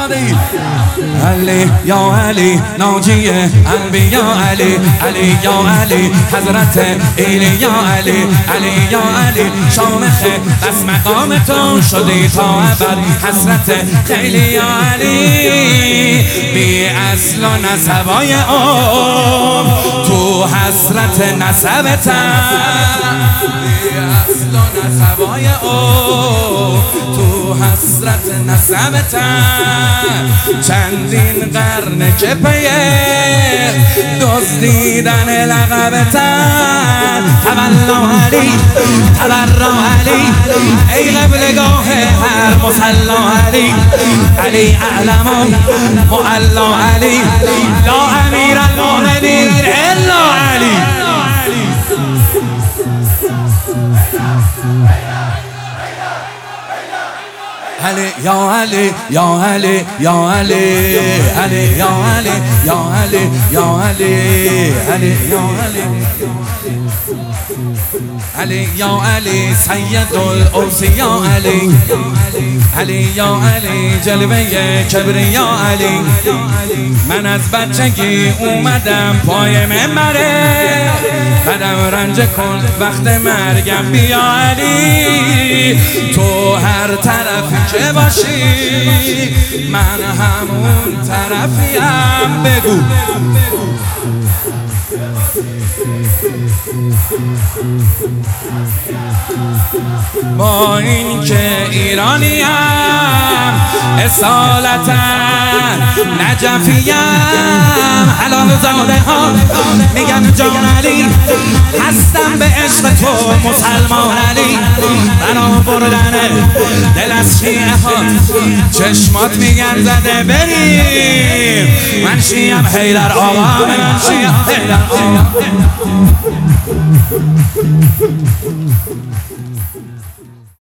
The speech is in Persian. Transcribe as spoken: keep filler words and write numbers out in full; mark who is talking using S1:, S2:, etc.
S1: آماده علی یا علی ناجی انبیا علی علی یا علی حضرت ایلی یا علی علی یا علی شامخ بس مقام تو شدی تا ابد حسرت خیلی یا علی بی اصل و نسبای اوم تو حسرت نسبتم بی اصل و نسبای اوم تو حسرت نسبتم چندین قرن که پیه دزدیدن لقبتن تولا علی تبرا علی ای قبلگاه هر مصلا علی علی اعلم معلا علی لا امیر المؤمنین الا علی علی یا علی یا علی یا علی علی یا علی یا علی یا علی علی یا علی علی یا علی سید الاوصیا علی علی یا علی جلوه کبریا علی من از بچگی اومدم پای منبره بدم رنج کن وقت مرگم بیا علی تو هر طرفی که باشی من همون طرفیم بگو با این که ایرانیم اصالتا نجفیم حلال زاده ها میگن جان علی هستم به عشق تو مسلمان علی بنا بردن دل از شیعه ها چشمات میگن زده بریم من شیعم حیدر آقا من شیعم حیدر آقا